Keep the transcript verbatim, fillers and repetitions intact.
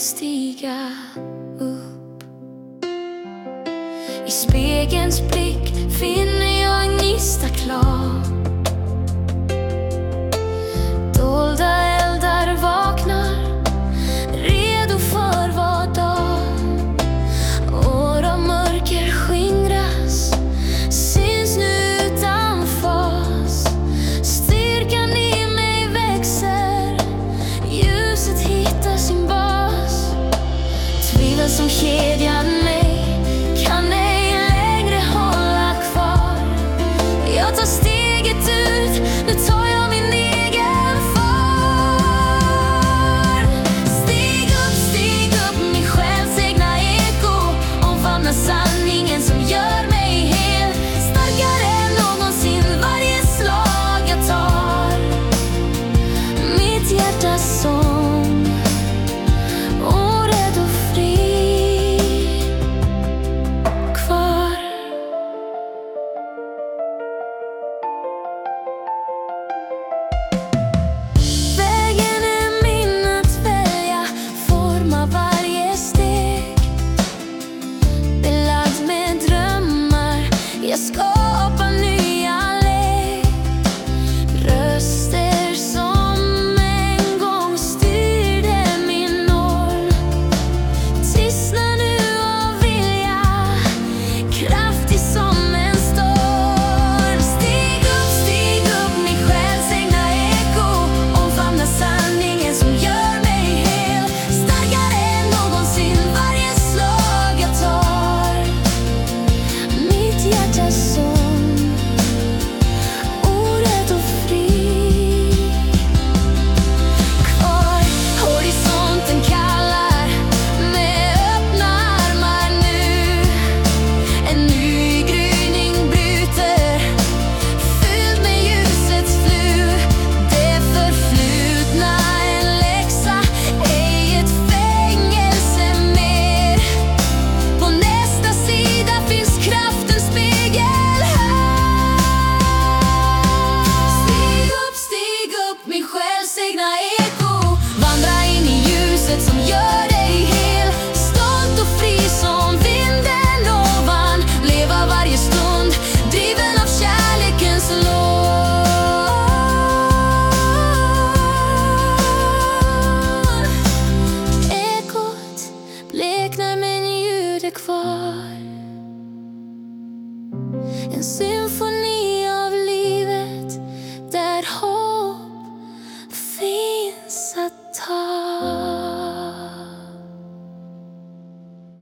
stiga upp. I spegelns blick finner jag en gnista klar. Dolda eldar vaknar, redo för vad dag. År av mörker skingras, syns nu utan fas. Styrkan i mig växer, ljuset hittar sin bas. Tvivel som kedjan mig kan ej längre hålla kvar. Jag tar steget ut, nu tar jag min egen far. Stig upp, stig upp, min själs egna eko. Omfamna sanningen som gör mig hel. Starkare än någonsin varje slag jag tar. Mitt hjärtas sång, orädd och fri kvar. Vägen är min att välja, forma varje steg. Belagd med drömmar, jag skapar nya lek. Röster som en gång styrde min norr tystnar nu av vilja, kraftig som en storm. Stig upp, stig upp, min själs egna eko. Omfamna sanningen som gör mig hel. Starkare än någonsin varje slag jag tar. Mitt hjärtas sång, orädd och fri kvar. Horisonten kallar med öppna armar nu. En ny gryning bryter, fylld med ljusets flug. Det förflutna en läxa, ej ett fängelse mer. På nästa sida finns kraftens spegel här. Stig upp, stig upp, min själs egna eko. Vandra in i ljuset som gör dig hel. Stolt och fri som vinden ovan. Leva varje stund, driven av kärlekens lov. Ekot bleknar men ljud är kvar. En symfoni